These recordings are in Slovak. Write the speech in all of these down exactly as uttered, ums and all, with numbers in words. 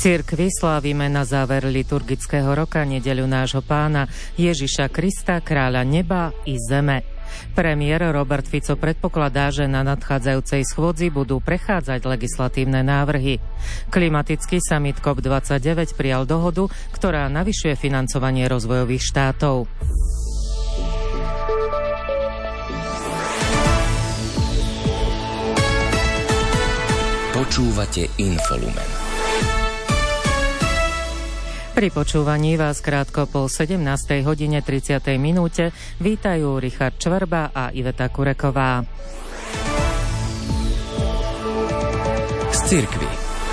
cirkvi slávime na záver liturgického roka nedeľu nášho Pána Ježiša Krista, kráľa neba i zeme. Premiér Robert Fico predpokladá, že na nadchádzajúcej schôdzi budú prechádzať legislatívne návrhy. Klimatický summit C O P dvadsaťdeväť prijal dohodu, ktorá navyšuje financovanie rozvojových štátov. Počúvate Infolumen. Pri počúvaní vás krátko po sedemnástej hodine tridsiatej minúte vítajú Richard Čverba a Iveta Kureková. Z cirkvi.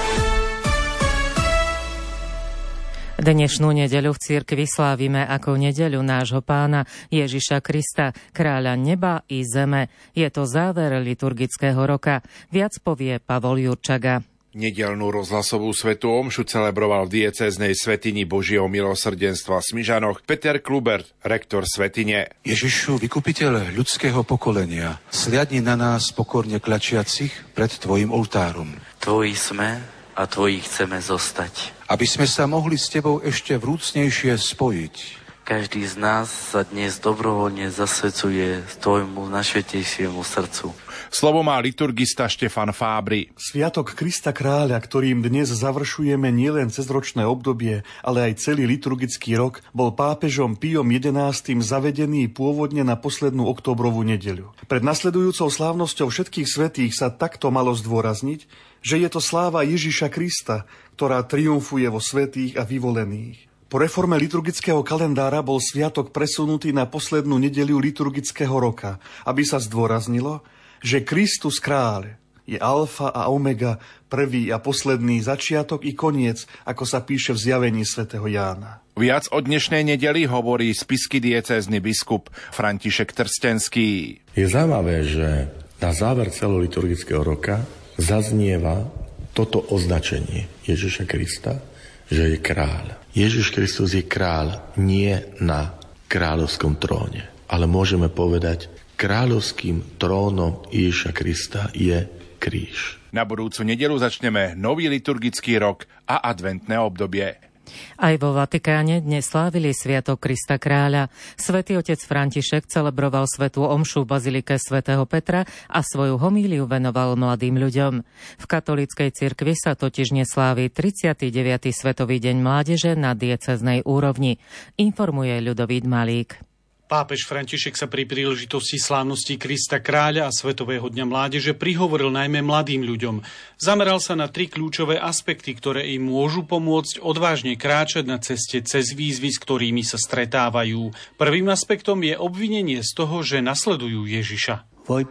Dnešnú nedeľu v cirkvi slávime ako nedeľu nášho Pána Ježiša Krista, kráľa neba i zeme. Je to záver liturgického roka. Viac povie Pavol Jurčaga. Nedeľnú rozhlasovú svätú omšu celebroval v diecéznej svätyni Božieho milosrdenstva v Smižanoch Peter Klubert, rektor svätyne. Ježišu, vykupiteľ ľudského pokolenia, sliadni na nás pokorne klačiacich pred tvojim oltárom. Tvoji sme a tvoji chceme zostať. Aby sme sa mohli s tebou ešte vrúcnejšie spojiť. Každý z nás sa dnes dobrovoľne zasvedcuje tvojmu najsvätejšiemu srdcu. Slovo má liturgista Štefan Fábri. Sviatok Krista kráľa, ktorým dnes završujeme nielen cezročné obdobie, ale aj celý liturgický rok, bol pápežom Piom jedenásty zavedený pôvodne na poslednú októbrovú nedeľu. Pred nasledujúcou slávnosťou všetkých svätých sa takto malo zdôrazniť, že je to sláva Ježiša Krista, ktorá triumfuje vo svätých a vyvolených. Po reforme liturgického kalendára bol sviatok presunutý na poslednú nedeľu liturgického roka, aby sa zdôraznilo, že Kristus kráľ je alfa a omega, prvý a posledný začiatok i koniec, ako sa píše v zjavení svätého Jána. Viac o dnešnej nedeli hovorí spisky diecézny biskup František Trstenský. Je zaujímavé, že na záver celého liturgického roka zaznieva toto označenie Ježiša Krista, že je kráľ. Ježiš Kristus je kráľ nie na kráľovskom tróne, ale môžeme povedať, kráľovským trónom Ježiša Krista je kríž. Na budúcu nedeľu začneme nový liturgický rok a adventné obdobie. Aj vo Vatikáne dnes slávili sviatok Krista kráľa. Svätý otec František celebroval svätú omšu v bazilike svätého Petra a svoju homíliu venoval mladým ľuďom. V katolíckej cirkvi sa totiž neslávi tridsiaty deviaty Svetový deň mládeže na diecéznej úrovni, informuje Ľudovít Malík. Pápež František sa pri príležitosti slávnosti Krista kráľa a Svetového dňa mládeže prihovoril najmä mladým ľuďom. Zameral sa na tri kľúčové aspekty, ktoré im môžu pomôcť odvážne kráčať na ceste cez výzvy, s ktorými sa stretávajú. Prvým aspektom je obvinenie z toho, že nasledujú Ježiša.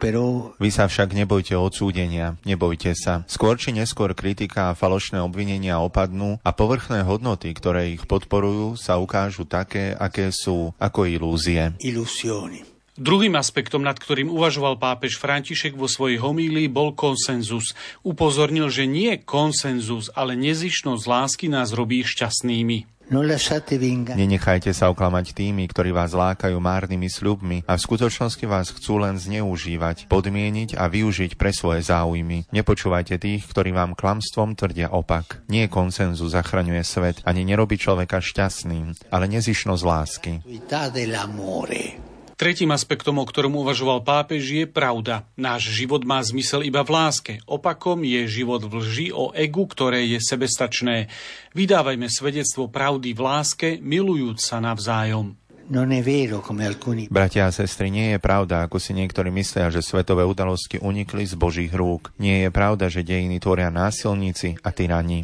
Vy sa však nebojte odsúdenia, nebojte sa. Skôr či neskôr kritika a falošné obvinenia opadnú a povrchné hodnoty, ktoré ich podporujú, sa ukážu také, aké sú, ako ilúzie. Druhým aspektom, nad ktorým uvažoval pápež František vo svojej homílii, bol konsenzus. Upozornil, že nie konsenzus, ale nezištnosť lásky nás robí šťastnými. Nenechajte sa oklamať tými, ktorí vás lákajú márnymi sľubmi a v skutočnosti vás chcú len zneužívať, podmieniť a využiť pre svoje záujmy. Nepočúvajte tých, ktorí vám klamstvom tvrdia opak. Nie konsenzus zachraňuje svet, ani nerobí človeka šťastným, ale nezišnosť lásky. Tretím aspektom, o ktorom uvažoval pápež, je pravda. Náš život má zmysel iba v láske. Opakom je život v lži o egu, ktoré je sebestačné. Vydávajme svedectvo pravdy v láske, milujúc sa navzájom. Bratia a sestry, nie je pravda, ako si niektorí myslia, že svetové udalosti unikli z Božích rúk. Nie je pravda, že dejiny tvoria násilníci a tyrani.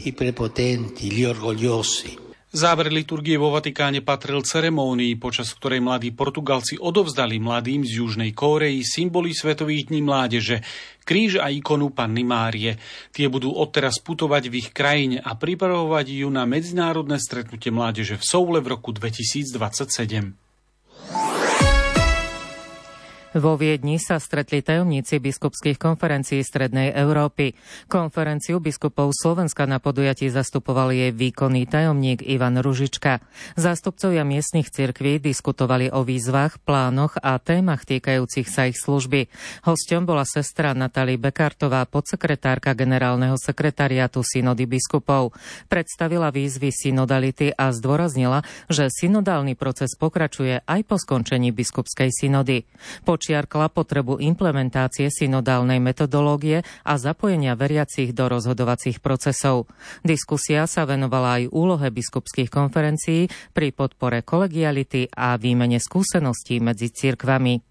Záver liturgie vo Vatikáne patril ceremónii, počas ktorej mladí Portugalci odovzdali mladým z Južnej Kórey symboly Svetových dní mládeže, kríž a ikonu Panny Márie. Tie budú odteraz putovať v ich krajine a pripravovať ju na medzinárodné stretnutie mládeže v Soule v roku dvetisícdvadsaťsedem. Vo Viedni sa stretli tajomníci biskupských konferencií Strednej Európy. Konferenciu biskupov Slovenska na podujatí zastupoval jej výkonný tajomník Ivan Ružička. Zástupcovia miestnych cirkví diskutovali o výzvach, plánoch a témach týkajúcich sa ich služby. Hosťom bola sestra Natália Bekartová, podsekretárka generálneho sekretariátu synody biskupov. Predstavila výzvy synodality a zdôraznila, že synodálny proces pokračuje aj po skončení biskupskej synody. Počiarkla potrebu implementácie synodálnej metodológie a zapojenia veriacich do rozhodovacích procesov. Diskusia sa venovala aj úlohe biskupských konferencií pri podpore kolegiality a výmene skúseností medzi cirkvami.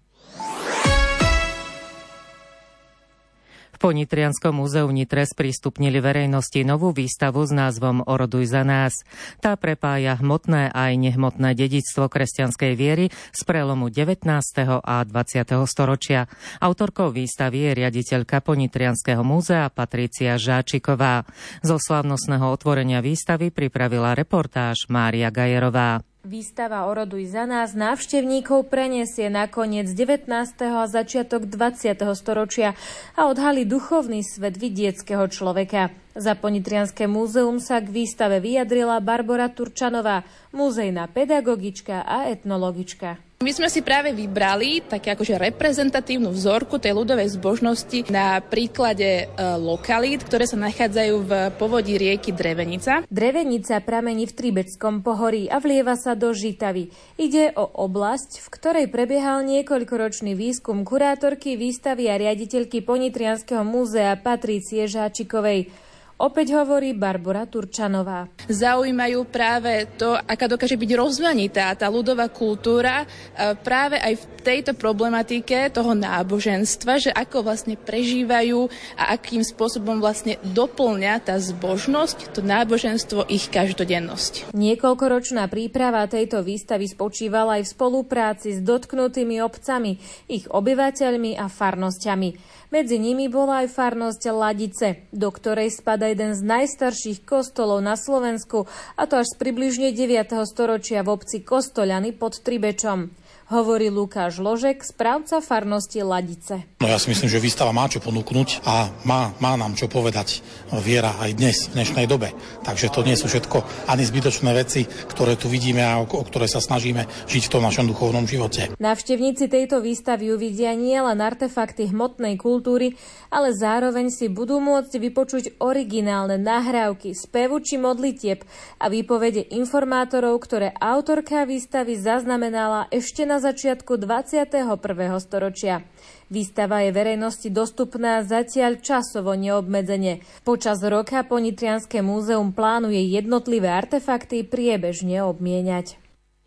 V Ponitrianskom múzeu v Nitre sprístupnili verejnosti novú výstavu s názvom Oroduj za nás. Tá prepája hmotné aj nehmotné dedičstvo kresťanskej viery z prelomu devätnásteho a dvadsiateho storočia. Autorkou výstavy je riaditeľka Ponitrianskeho múzea Patrícia Žáčiková. Zo slávnostného otvorenia výstavy pripravila reportáž Mária Gajerová. Výstava Oroduj za nás návštevníkov preniesie na koniec devätnásteho a začiatok dvadsiateho storočia a odhalí duchovný svet vidieckého človeka. Za Ponitrianske múzeum sa k výstave vyjadrila Barbora Turčanová, múzejná pedagogička a etnologička. My sme si práve vybrali také akože reprezentatívnu vzorku tej ľudovej zbožnosti na príklade e, lokalít, ktoré sa nachádzajú v povodí rieky Drevenica. Drevenica pramení v Tribeckom pohorí a vlieva sa do Žitavy. Ide o oblasť, v ktorej prebiehal niekoľkoročný výskum kurátorky výstavy a riaditeľky Ponitrianskeho múzea Patrície Žáčikovej. Opäť hovorí Barbora Turčanová. Zaujímajú práve to, aká dokáže byť rozmanitá tá ľudová kultúra práve aj v tejto problematike toho náboženstva, že ako vlastne prežívajú a akým spôsobom vlastne doplňa tá zbožnosť, to náboženstvo ich každodennosť. Niekoľkoročná príprava tejto výstavy spočívala aj v spolupráci s dotknutými obcami, ich obyvateľmi a farnosťami. Medzi nimi bola aj farnosť Ladice, do ktorej spadá jeden z najstarších kostolov na Slovensku, a to až z približne deviateho storočia v obci Kostoľany pod Tribečom. Hovorí Lukáš Ložek, správca farnosti Ladice. No ja si myslím, že výstava má čo ponúknuť a má, má nám čo povedať viera aj dnes, v dnešnej dobe. Takže to nie sú všetko ani zbytočné veci, ktoré tu vidíme a o, o ktoré sa snažíme žiť v tom našom duchovnom živote. Návštevníci tejto výstavy uvidia nielen artefakty hmotnej kultúry, ale zároveň si budú môcť vypočuť originálne nahrávky, spevu či modlitieb a výpovede informátorov, ktoré autorka výstavy zaznamenala ešte na začiatku dvadsiateho prvého storočia. Výstava je verejnosti dostupná zatiaľ časovo neobmedzene. Počas roka Ponitrianske múzeum plánuje jednotlivé artefakty priebežne obmieniať.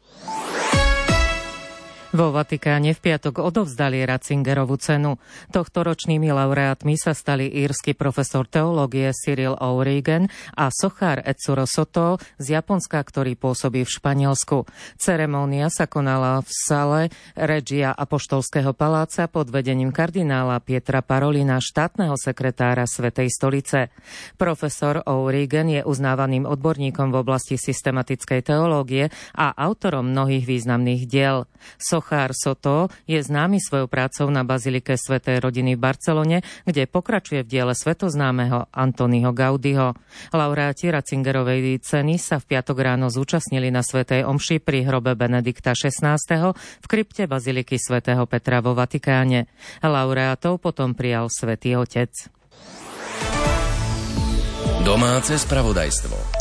Vo Vatikáne v piatok odovzdali Ratzingerovú cenu. Tohtoročnými laureátmi sa stali írsky profesor teológie Cyril O'Regan a sochár Etsuro Soto z Japonska, ktorý pôsobí v Španielsku. Ceremónia sa konala v sale Regia Apoštolského paláca pod vedením kardinála Pietra Parolina, štátneho sekretára Svätej stolice. Profesor O'Regan je uznávaným odborníkom v oblasti systematickej teológie a autorom mnohých významných diel. Sochár Soto je známy svojou prácou na bazilike Svätej rodiny v Barcelone, kde pokračuje v diele svetoznámeho Antoniho Gaudiho. Laureáti Ratzingerovej ceny sa v piatok ráno zúčastnili na svätej omši pri hrobe Benedikta šestnásteho v krypte baziliky svätého Petra vo Vatikáne. Laureátov potom prijal Svätý Otec. Domáce spravodajstvo.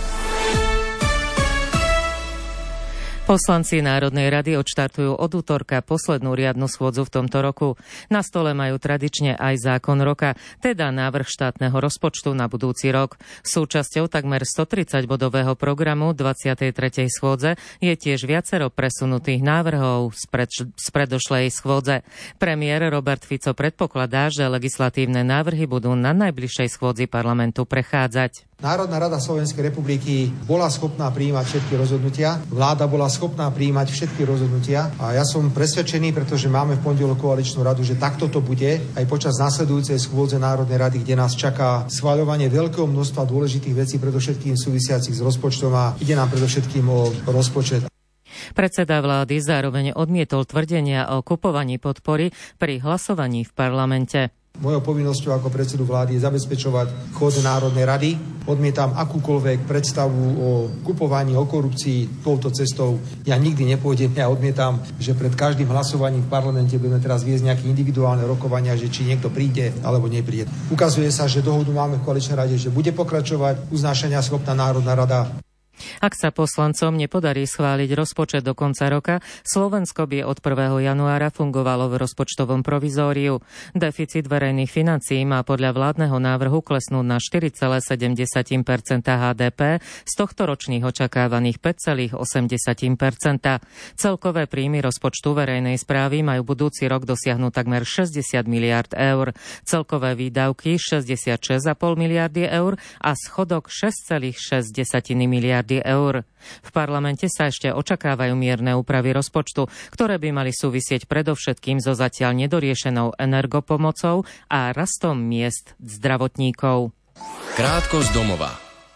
Poslanci Národnej rady odštartujú od útorka poslednú riadnu schôdzu v tomto roku. Na stole majú tradične aj zákon roka, teda návrh štátneho rozpočtu na budúci rok. Súčasťou takmer stotridsaťbodového programu dvadsiatej tretej schôdze je tiež viacero presunutých návrhov z, pred, z predošlej schôdze. Premiér Robert Fico predpokladá, že legislatívne návrhy budú na najbližšej schôdzi parlamentu prechádzať. Národná rada Slovenskej republiky bola schopná prijímať všetky rozhodnutia. Vláda bola schopná prijímať všetky rozhodnutia. A ja som presvedčený, pretože máme v pondelok koaličnú radu, že takto to bude aj počas nasledujúcej schôdze Národnej rady, kde nás čaká schvaľovanie veľkého množstva dôležitých vecí, predovšetkým súvisiacich s rozpočtom, a ide nám predovšetkým o rozpočet. Predseda vlády zároveň odmietol tvrdenia o kupovaní podpory pri hlasovaní v parlamente. Mojou povinnosťou ako predsedu vlády je zabezpečovať chod Národnej rady. Odmietam akúkoľvek predstavu o kupovaní, o korupcii touto cestou. Ja nikdy nepôjdem, ja odmietam, že pred každým hlasovaním v parlamente budeme teraz viesť nejaké individuálne rokovania, že či niekto príde alebo nepríde. Ukazuje sa, že dohodu máme v koaličnej rade, že bude pokračovať uznášania schopná Národná rada. Ak sa poslancom nepodarí schváliť rozpočet do konca roka, Slovensko by od prvého januára fungovalo v rozpočtovom provizóriu. Deficit verejných financií má podľa vládneho návrhu klesnúť na štyri celé sedem percenta há dé pé z tohtoročných očakávaných päť celé osem percenta. Celkové príjmy rozpočtu verejnej správy majú budúci rok dosiahnuť takmer šesťdesiat miliárd eur, celkové výdavky šesťdesiatšesť celá päť miliardy eur a schodok šesť celé šesť miliardy eur. V parlamente sa ešte očakávajú mierne úpravy rozpočtu, ktoré by mali súvisieť predovšetkým so zatiaľ nedoriešenou energopomocou a rastom miest zdravotníkov. Krátko z domova.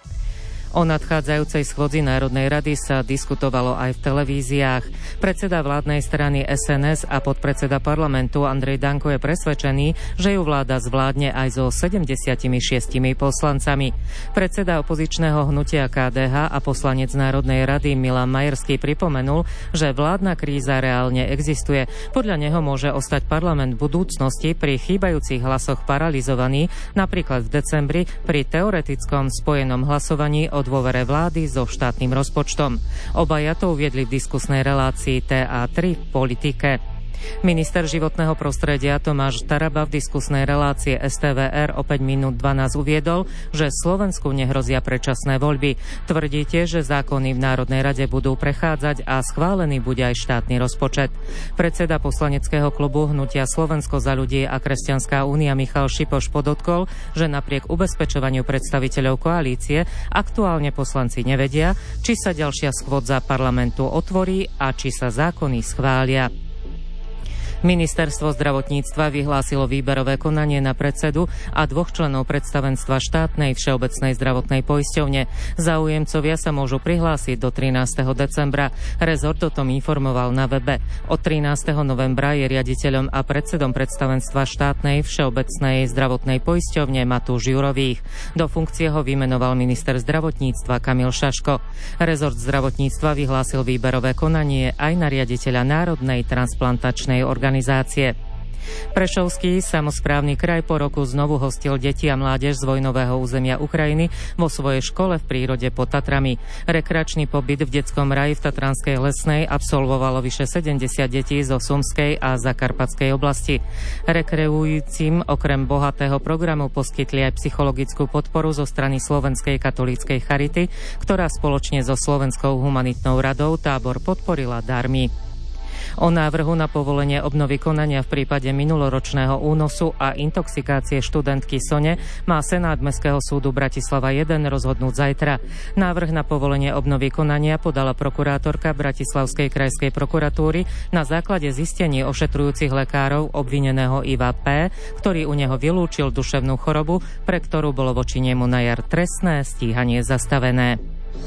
O nadchádzajúcej schôdzi Národnej rady sa diskutovalo aj v televíziách. Predseda vládnej strany es en es a podpredseda parlamentu Andrej Danko je presvedčený, že ju vláda zvládne aj so sedemdesiatšesť poslancami. Predseda opozičného hnutia ká dé há a poslanec Národnej rady Milan Majerský pripomenul, že vládna kríza reálne existuje. Podľa neho môže ostať parlament v budúcnosti pri chýbajúcich hlasoch paralizovaný, napríklad v decembri pri teoretickom spojenom hlasovaní o dôvere vlády so štátnym rozpočtom. Obaja to uviedli v diskusnej relácii té á tri v politike. Minister životného prostredia Tomáš Taraba v diskusnej relácii es té vé er o päť minút dvanásť uviedol, že Slovensku nehrozia predčasné voľby. Tvrdíte, že zákony v Národnej rade budú prechádzať a schválený bude aj štátny rozpočet. Predseda poslaneckého klubu Hnutia Slovensko za ľudí a Kresťanská únia Michal Šipoš podotkol, že napriek ubezpečovaniu predstaviteľov koalície aktuálne poslanci nevedia, či sa ďalšia schôdza parlamentu otvorí a či sa zákony schvália. Ministerstvo zdravotníctva vyhlásilo výberové konanie na predsedu a dvoch členov predstavenstva štátnej všeobecnej zdravotnej poisťovne. Záujemcovia sa môžu prihlásiť do trinásteho decembra. Rezort o tom informoval na webe. Od trinásteho novembra je riaditeľom a predsedom predstavenstva štátnej všeobecnej zdravotnej poisťovne Matúš Jurových. Do funkcie ho vymenoval minister zdravotníctva Kamil Šaško. Rezort zdravotníctva vyhlásil výberové konanie aj na riaditeľa Národnej transplantačnej organizácie. organizácie. Prešovský samosprávny kraj po roku znovu hostil deti a mládež z vojnového územia Ukrajiny vo svojej škole v prírode pod Tatrami. Rekreačný pobyt v detskom raji v Tatranskej Lesnej absolvovalo vyše sedemdesiat detí zo Sumskej a Zakarpatskej oblasti. Rekreujúcim okrem bohatého programu poskytli aj psychologickú podporu zo strany Slovenskej katolíckej charity, ktorá spoločne so Slovenskou humanitnou radou tábor podporila darmi. O návrhu na povolenie obnovy konania v prípade minuloročného únosu a intoxikácie študentky Sone má Senát Mestského súdu Bratislava jeden rozhodnúť zajtra. Návrh na povolenie obnovy konania podala prokurátorka Bratislavskej krajskej prokuratúry na základe zistení ošetrujúcich lekárov obvineného Iva P., ktorý u neho vylúčil duševnú chorobu, pre ktorú bolo voči nemu na jar trestné stíhanie zastavené.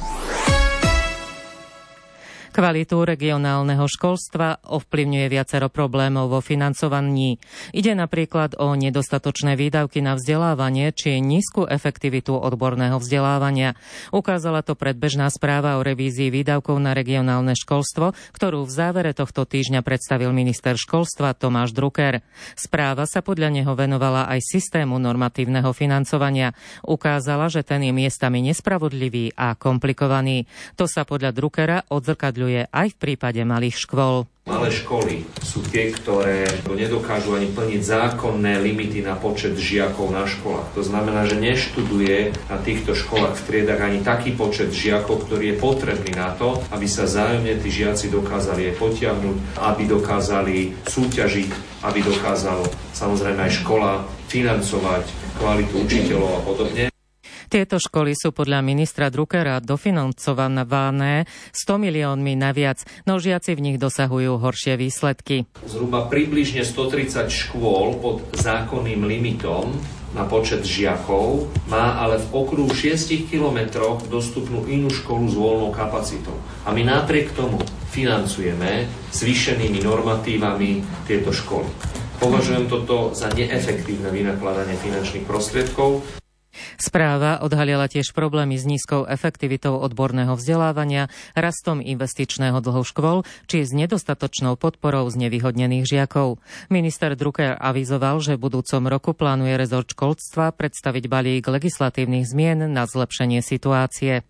Kvalitu regionálneho školstva ovplyvňuje viacero problémov vo financovaní. Ide napríklad o nedostatočné výdavky na vzdelávanie či nízku efektivitu odborného vzdelávania. Ukázala to predbežná správa o revízii výdavkov na regionálne školstvo, ktorú v závere tohto týždňa predstavil minister školstva Tomáš Drucker. Správa sa podľa neho venovala aj systému normatívneho financovania. Ukázala, že ten je miestami nespravodlivý a komplikovaný. To sa podľa Druckera odzrkadľuje aj v prípade malých škôl. Malé školy sú tie, ktoré nedokážu ani plniť zákonné limity na počet žiakov na školách. To znamená, že neštuduje na týchto školách v triedách ani taký počet žiakov, ktorý je potrebný na to, aby sa vzájomne tí žiaci dokázali aj potiahnuť, aby dokázali súťažiť, aby dokázala samozrejme aj škola financovať kvalitu učiteľov a podobne. Tieto školy sú podľa ministra Druckera dofinancované sto miliónmi naviac, no žiaci v nich dosahujú horšie výsledky. Zhruba približne stotridsať škôl pod zákonným limitom na počet žiakov, má ale v okruhu šiestich kilometroch dostupnú inú školu s voľnou kapacitou. A my napriek tomu financujeme zvýšenými normatívami tieto školy. Považujem toto za neefektívne vynakladanie finančných prostriedkov. Správa odhalila tiež problémy s nízkou efektivitou odborného vzdelávania, rastom investičného dlhu škôl či s nedostatočnou podporou znevýhodnených žiakov. Minister Drucker avizoval, že v budúcom roku plánuje rezort školstva predstaviť balík legislatívnych zmien na zlepšenie situácie.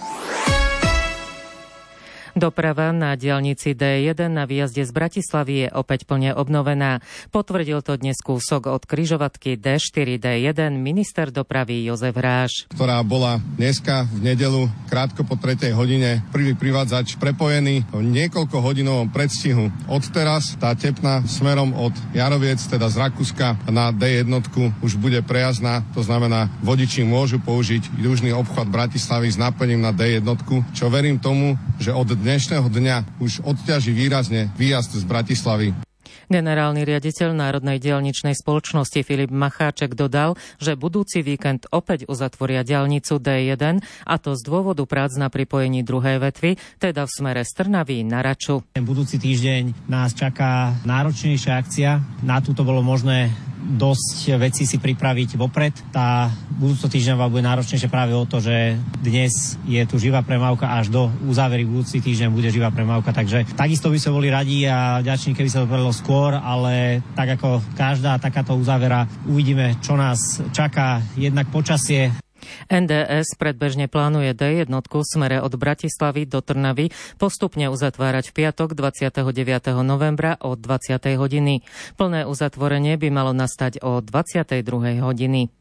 Doprava na diaľnici dé jeden na výjazde z Bratislavy je opäť plne obnovená. Potvrdil to dnes kúsok od križovatky dé štyri dé jeden minister dopravy Jozef Hráš. Ktorá bola dneska v nedeľu krátko po tretej hodine prvý privádzač prepojený v niekoľko hodinovom predstihu. Odteraz tá tepna smerom od Jaroviec, teda z Rakúska na dé jeden už bude prejazdná. To znamená, vodiči môžu použiť južný obchod Bratislavy s náplním na dé jeden, čo verím tomu, že od dnešného dňa už odťaží výrazne výjazd z Bratislavy. Generálny riaditeľ Národnej diaľničnej spoločnosti Filip Macháček dodal, že budúci víkend opäť uzatvoria diaľnicu dé jeden, a to z dôvodu prác na pripojení druhej vetvy, teda v smere z Trnavy na Raču. Budúci týždeň nás čaká náročnejšia akcia. Na túto bolo možné dosť vecí si pripraviť vopred. Tá budúco týždňová bude náročnejšia práve o to, že dnes je tu živá premávka, až do uzávery budúci týždeň bude živá premávka, takže takisto by sme boli radi a vďační, keby sa to podarilo skôr, ale tak ako každá takáto uzávera, uvidíme, čo nás čaká, jednak počasie. en dé es predbežne plánuje dé jeden v smere od Bratislavy do Trnavy postupne uzatvárať v piatok dvadsiateho deviateho novembra o dvadsiatej hodiny. Plné uzatvorenie by malo nastať o dvadsiatej druhej hodiny.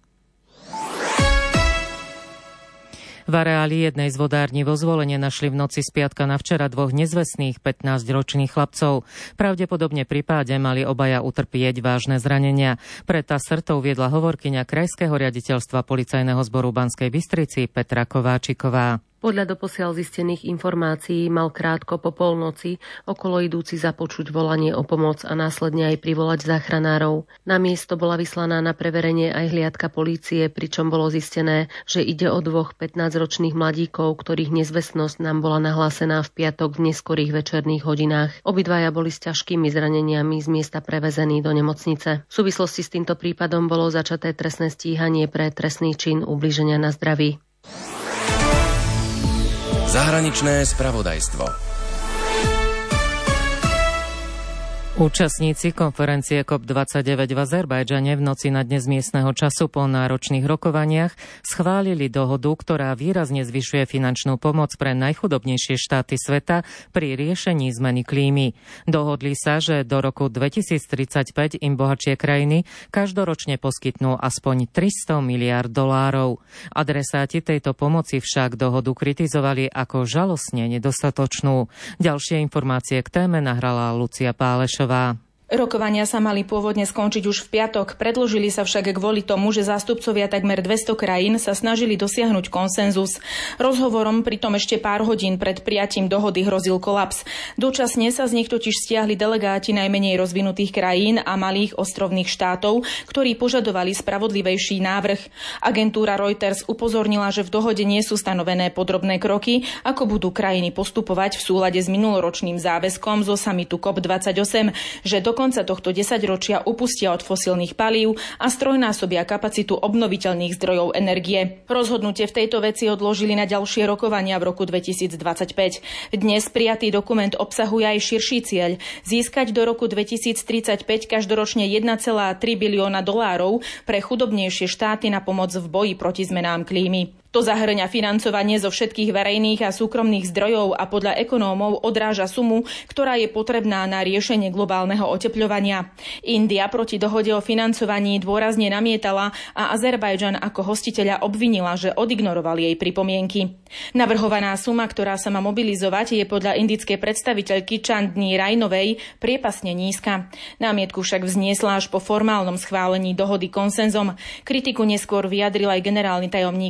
V areáli jednej z vodární vo Zvolene našli v noci z piatka na včera dvoch nezvestných pätnásťročných chlapcov. Pravdepodobne pri páde mali obaja utrpieť vážne zranenia. Pre TASR to uviedla hovorkyňa Krajského riaditeľstva Policajného zboru Banskej Bystrici Petra Kováčiková. Podľa doposiaľ zistených informácií mal krátko po polnoci okolo idúci započuť volanie o pomoc a následne aj privolať záchranárov. Na miesto bola vyslaná na preverenie aj hliadka polície, pričom bolo zistené, že ide o dvoch pätnásťročných mladíkov, ktorých nezvestnosť nám bola nahlásená v piatok v neskorých večerných hodinách. Obidvaja boli s ťažkými zraneniami z miesta prevezení do nemocnice. V súvislosti s týmto prípadom bolo začaté trestné stíhanie pre trestný čin ublíženia na zdraví. Zahraničné spravodajstvo. Účastníci konferencie cé ó pé dvadsaťdeväť v Azerbajdžane v noci na dnes miestneho času po náročných rokovaniach schválili dohodu, ktorá výrazne zvyšuje finančnú pomoc pre najchudobnejšie štáty sveta pri riešení zmeny klímy. Dohodli sa, že do roku dvetisíctridsaťpäť im bohatšie krajiny každoročne poskytnú aspoň tristo miliárd dolárov. Adresáti tejto pomoci však dohodu kritizovali ako žalostne nedostatočnú. Ďalšie informácie k téme nahrala Lucia Pálešová. Rokovania sa mali pôvodne skončiť už v piatok, predĺžili sa však kvôli tomu, že zástupcovia takmer dvesto krajín sa snažili dosiahnuť konsenzus. Rozhovorom pritom ešte pár hodín pred prijatím dohody hrozil kolaps. Dočasne sa z nich totiž stiahli delegáti najmenej rozvinutých krajín a malých ostrovných štátov, ktorí požadovali spravodlivejší návrh. Agentúra Reuters upozornila, že v dohode nie sú stanovené podrobné kroky, ako budú krajiny postupovať v súlade s minuloročným záväzkom zo samitu cé ó pé dvadsaťosem, že do konca tohto desaťročia upustia od fosílnych palív a strojnásobia kapacitu obnoviteľných zdrojov energie. Rozhodnutie v tejto veci odložili na ďalšie rokovania v roku dvetisíctridsaťpäť. Dnes prijatý dokument obsahuje aj širší cieľ získať do roku dvetisíctridsaťpäť každoročne jeden celá tri bilióna dolárov pre chudobnejšie štáty na pomoc v boji proti zmenám klímy. To zahŕňa financovanie zo všetkých verejných a súkromných zdrojov a podľa ekonómov odráža sumu, ktorá je potrebná na riešenie globálneho otepľovania. India proti dohode o financovaní dôrazne namietala a Azerbajdžan ako hostiteľa obvinila, že odignoroval jej pripomienky. Navrhovaná suma, ktorá sa má mobilizovať, je podľa indickej predstaviteľky Chandni Rainovej priepasne nízka. Námietku však vzniesla až po formálnom schválení dohody konsenzom. Kritiku neskôr vyjadril aj generálny tajomník ó es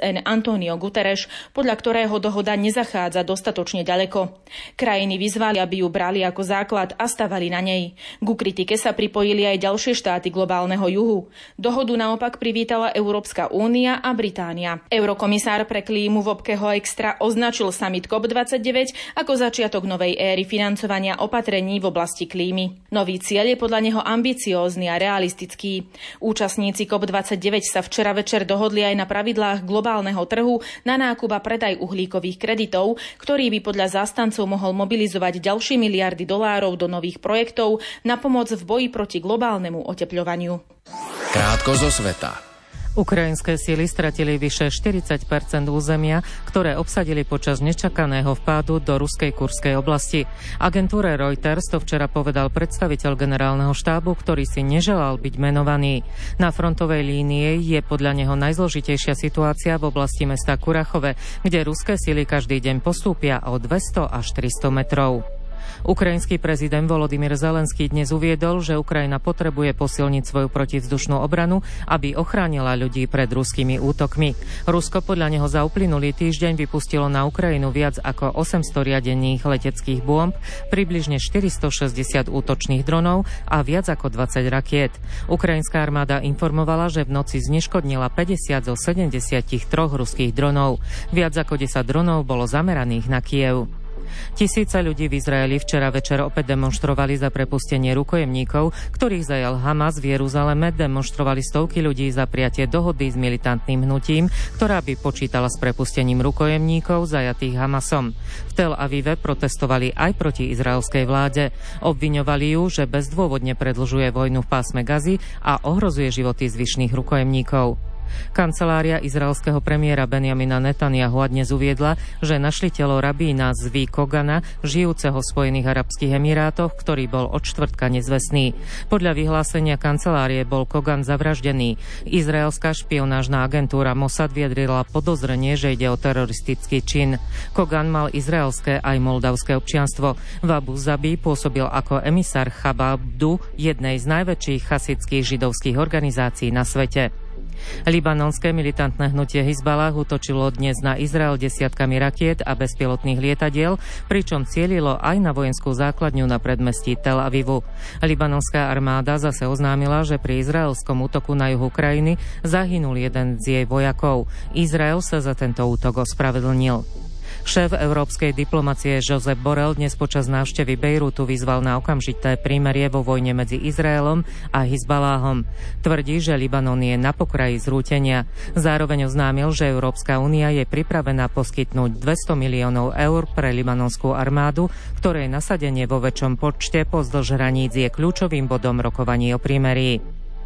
en Antonio Guterres, podľa ktorého dohoda nezachádza dostatočne ďaleko. Krajiny vyzvali, aby ju brali ako základ a stavali na nej. Ku kritike sa pripojili aj ďalšie štáty globálneho juhu. Dohodu naopak privítala Európska únia a Británia. Eurokomisár pre klímu Wopkeho Extra označil summit cé ó pé dvadsaťdeväť ako začiatok novej éry financovania opatrení v oblasti klímy. Nový cieľ je podľa neho ambiciózny a realistický. Účastníci cé ó pé dvadsaťdeväť sa včera večer dohodli aj na pravidlách globálneho trhu na nákup a predaj uhlíkových kreditov, ktorý by podľa zástancov mohol mobilizovať ďalšie miliardy dolárov do nových projektov na pomoc v boji proti globálnemu otepľovaniu. Krátko zo sveta. Ukrajinské síly stratili vyše štyridsať percent územia, ktoré obsadili počas nečakaného vpádu do ruskej Kurskej oblasti. Agentúre Reuters to včera povedal predstaviteľ generálneho štábu, ktorý si neželal byť menovaný. Na frontovej línii je podľa neho najzložitejšia situácia v oblasti mesta Kurachove, kde ruské síly každý deň postúpia o dvesto až tristo metrov. Ukrajinský prezident Volodymyr Zelenský dnes uviedol, že Ukrajina potrebuje posilniť svoju protivzdušnú obranu, aby ochránila ľudí pred ruskými útokmi. Rusko podľa neho za uplynulý týždeň vypustilo na Ukrajinu viac ako osemsto riadených leteckých bomb, približne štyristošesťdesiat útočných dronov a viac ako dvadsať rakiet. Ukrajinská armáda informovala, že v noci zneškodnila päťdesiat zo sedemdesiattri ruských dronov. Viac ako desať dronov bolo zameraných na Kyjev. Tisíce ľudí v Izraeli včera večer opäť demonštrovali za prepustenie rukojemníkov, ktorých zajal Hamas v Jeruzaleme. Demonštrovali stovky ľudí za prijatie dohody s militantným hnutím, ktorá by počítala s prepustením rukojemníkov zajatých Hamasom. V Tel Avive protestovali aj proti izraelskej vláde. Obviňovali ju, že bezdôvodne predĺžuje vojnu v pásme Gazy a ohrozuje životy zvyšných rukojemníkov. Kancelária izraelského premiéra Benjamina Netanjahu dnes uviedla, že našli telo rabína Zvi Kogana, žijúceho v Spojených arabských emirátoch, ktorý bol od štvrtka nezvestný. Podľa vyhlásenia kancelárie bol Kogan zavraždený. Izraelská špionážna agentúra Mossad vyjadrila podozrenie, že ide o teroristický čin. Kogan mal izraelské aj moldavské občianstvo. V Abu Zabi pôsobil ako emisár Chabadu, jednej z najväčších chasidských židovských organizácií na svete. Libanonské militantné hnutie Hizbalah útočilo dnes na Izrael desiatkami rakiet a bezpilotných lietadiel, pričom cielilo aj na vojenskú základňu na predmestí Tel Avivu. Libanonská armáda zase oznámila, že pri izraelskom útoku na juhu krajiny zahynul jeden z jej vojakov. Izrael sa za tento útok ospravedlnil. Šéf európskej diplomacie Josep Borrell dnes počas návštevy Bejrútu vyzval na okamžité prímerie vo vojne medzi Izraelom a Hizbalahom. Tvrdí, že Libanon je na pokraji zrútenia. Zároveň oznámil, že Európska únia je pripravená poskytnúť dvesto miliónov eur pre libanonskú armádu, ktorej nasadenie vo väčšom počte pozdĺž hraníc je kľúčovým bodom rokovaní o prímerí.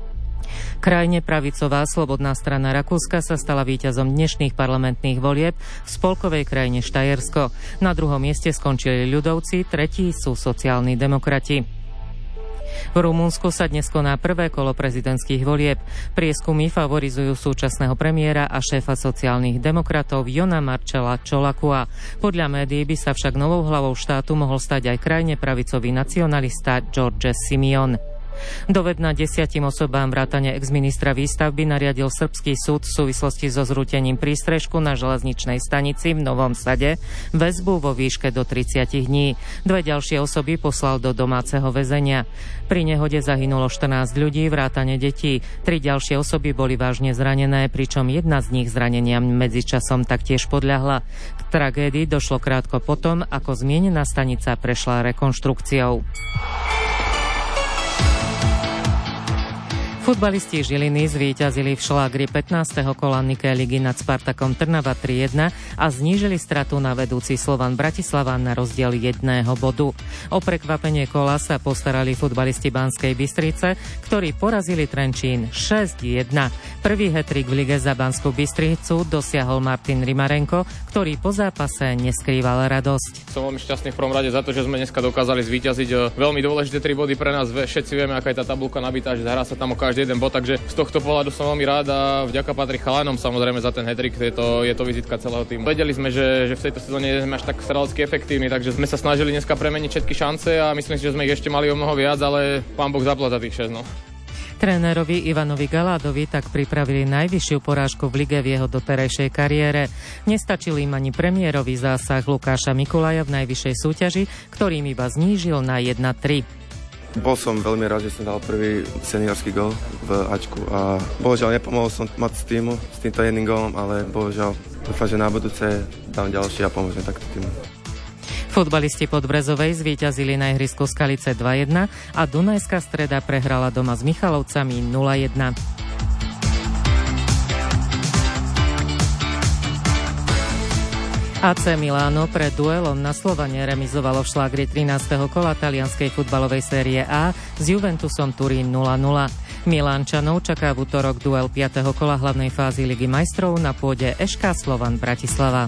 Krajne pravicová Slobodná strana Rakúska sa stala víťazom dnešných parlamentných volieb v spolkovej krajine Štajersko. Na druhom mieste skončili ľudovci, tretí sú sociálni demokrati. V Rumunsku sa dnes koná prvé kolo prezidentských volieb. Prieskumy favorizujú súčasného premiéra a šéfa sociálnych demokratov Jona Marcela Čolakua. Podľa médií by sa však novou hlavou štátu mohol stať aj krajne pravicový nacionalista George Simeon. Doved na desiatim osobám vrátane exministra výstavby nariadil srbský súd v súvislosti so zrútením prístrežku na železničnej stanici v Novom Sade väzbu vo výške do tridsať dní. Dve ďalšie osoby poslal do domáceho väzenia. Pri nehode zahynulo štrnásť ľudí vrátane detí. Tri ďalšie osoby boli vážne zranené, pričom jedna z nich zraneniam medzičasom taktiež podľahla. K tragédii došlo krátko potom, ako zmienená stanica prešla rekonštrukciou. Futbalisti Žiliny zvíťazili v šlágri pätnásteho kola Nike ligy nad Spartakom Trnava tri jedna a znížili stratu na vedúci Slovan Bratislava na rozdiel jedného bodu. O prekvapenie kola sa postarali futbalisti Banskej Bystrice, ktorí porazili Trenčín šesť jedna. Prvý hat-trick v lige za Banskú Bystricu dosiahol Martin Rimarenko, ktorý po zápase neskrýval radosť. Som veľmi šťastný v prvom rade za to, že sme dneska dokázali zvíťaziť. Veľmi dôležité tri body pre nás. Všetci vieme, aká je tá tabuľka nabitá, že hrá sa tam o každý jeden bod, takže z tohto pohľadu som veľmi rád a vďaka patrí chalanom samozrejme za ten hat-trick, je to, je to vizitka celého týmu. Vedeli sme, že, že v tejto sezóne sme až tak strelecky efektívni, takže sme sa snažili dneska premeniť všetky šance a myslím si, že sme ich ešte mali o mnoho viac, ale pán Boh zaplata tých šesť. No. Trénerovi Ivanovi Galádovi tak pripravili najvyššiu porážku v lige v jeho doterajšej kariére. Nestačil im ani premiérový zásah Lukáša Mikulaja v najvyššej súťaži, ktorým iba znížil na jedna tri. Bol som veľmi rád, že som dal prvý seniorský gól v Ačku a bohužiaľ nepomohol som mať z týmu s týmto jedným gólom, ale bohužiaľ dúfam, že na budúce dám ďalší a pomôžem takto týmu. Futbalisti Podbrezovej zvíťazili na ihrisku Skalice dva jedna a Dunajská Streda prehrala doma s Michalovcami nula jedna. á cé Milano pred duelom na Slovane remizovalo v šlágri trinásteho kola talianskej futbalovej série A s Juventusom Turín nula nula. Milánčanov čaká v utorok duel piateho kola hlavnej fázy Ligy majstrov na pôde eš ká Slovan Bratislava.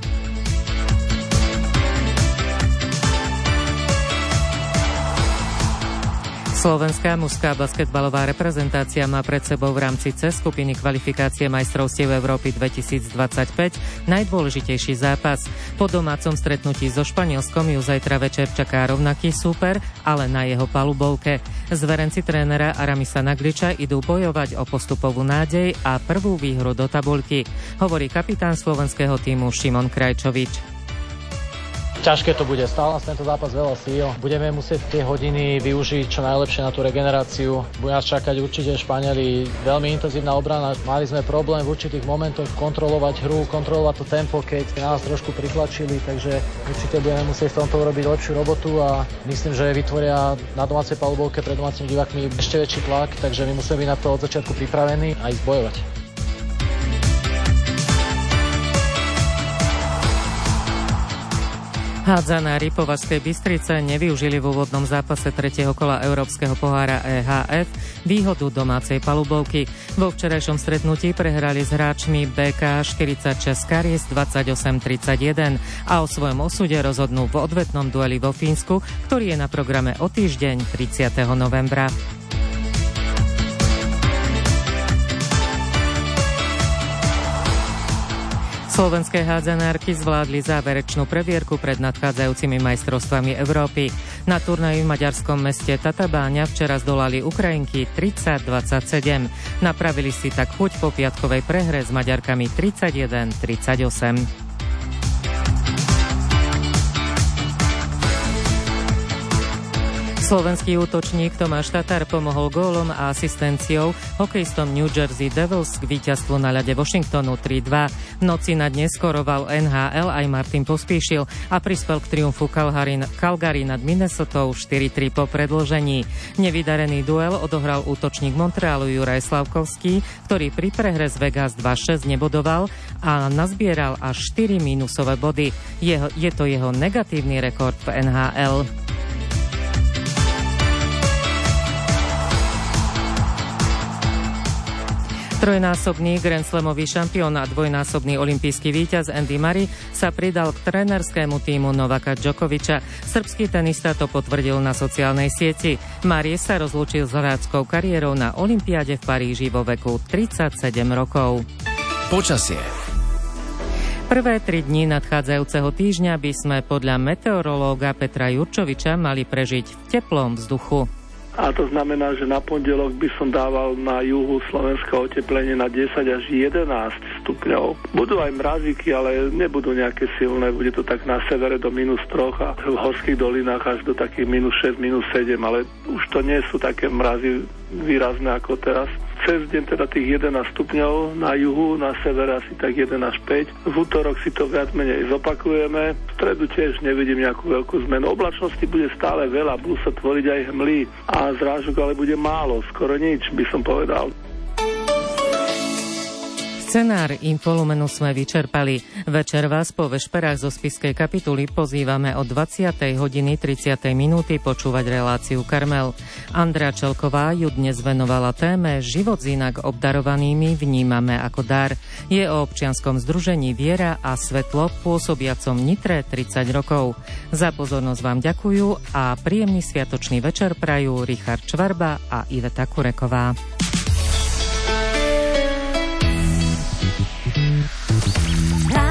Slovenská mužská basketbalová reprezentácia má pred sebou v rámci C skupiny kvalifikácie majstrovstiev Európy dvetisícdvadsaťpäť najdôležitejší zápas. Po domácom stretnutí so Španielskom ju zajtra večer čaká rovnaký súper, ale na jeho palubovke. Zverenci trénera Aramisa Nagliča idú bojovať o postupovú nádej a prvú výhru do tabuľky, hovorí kapitán slovenského tímu Šimon Krajčovič. Ťažké to bude, stále nás tento zápas veľa síl. Budeme musieť tie hodiny využiť čo najlepšie na tú regeneráciu. Bude nás čakať určite Španieli, veľmi intenzívna obrana. Mali sme problém v určitých momentoch kontrolovať hru, kontrolovať to tempo, keď nás trošku pritlačili, takže určite budeme musieť v tomto urobiť lepšiu robotu a myslím, že vytvoria na domácej palubovke pred domácimi divákmi ešte väčší tlak, takže my musíme byť na to od začiatku pripravení a ísť bojovať. Hádzanári Považskej Bystrice nevyužili v úvodnom zápase tretieho kola Európskeho pohára é há ef výhodu domácej palubovky. Vo včerajšom stretnutí prehrali s hráčmi bé ká štyridsaťšesť Karis dvadsaťosem tridsaťjeden a o svojom osude rozhodnú v odvetnom dueli vo Fínsku, ktorý je na programe o týždeň tridsiateho novembra. Slovenské hádzanárky zvládli záverečnú previerku pred nadchádzajúcimi majstrovstvami Európy. Na turnaji v maďarskom meste Tatabáňa včera zdolali Ukrajinky tridsať dvadsaťsedem. Napravili si tak chuť po piatkovej prehre s Maďarkami tridsaťjeden tridsaťosem. Slovenský útočník Tomáš Tatar pomohol gólom a asistenciou hokejistom New Jersey Devils k víťazstvu na ľade Washingtonu tri dva. V noci na dnes skoroval en há el aj Martin Pospíšil a prispel k triumfu Calgary, Calgary nad Minnesotou štyri tri po predĺžení. Nevydarený duel odohral útočník Montrealu Juraj Slavkovský, ktorý pri prehre z Vegas dva šesť nebodoval a nazbieral až štyri mínusové body. Jeho, je to jeho negatívny rekord v en há el. Trojnásobný Grand Slamový šampión a dvojnásobný olympijský víťaz Andy Murray sa pridal k trénerskému tímu Novaka Djokoviča. Srbský tenista to potvrdil na sociálnej sieti. Murray sa rozlúčil s hráčskou kariérou na olympiáde v Paríži vo veku tridsaťsedem rokov. Počasie. Prvé tri dni nadchádzajúceho týždňa by sme podľa meteorológa Petra Jurčoviča mali prežiť v teplom vzduchu. A to znamená, že na pondelok by som dával na juhu Slovenska oteplenie na desať až jedenásť stupňov. Budú aj mrazíky, ale nebudú nejaké silné. Bude to tak na severe do minus troch a v horských dolinách až do takých minus šesť, minus sedem, ale už to nie sú také mrazy výrazné ako teraz. Cez deň teda tých jedenásť stupňov, na juhu, na severe asi tak jeden až päť. V útorok si to viac menej zopakujeme. V stredu tiež nevidím nejakú veľkú zmenu. Oblačnosti bude stále veľa, budú sa tvoriť aj hmly a zrážok ale bude málo, skoro nič by som povedal. Scenár Infolumenu sme vyčerpali. Večer vás po vešperách zo spišskej kapituly pozývame o dvadsiatej hodiny tridsiatej minúty počúvať reláciu Karmel. Andrea Čelková ju dnes venovala téme Život s inak obdarovanými vnímame ako dar. Je o občianskom združení Viera a svetlo pôsobiacom Nitre tridsať rokov. Za pozornosť vám ďakujú a príjemný sviatočný večer prajú Richard Čvarba a Iveta Kureková. Ha!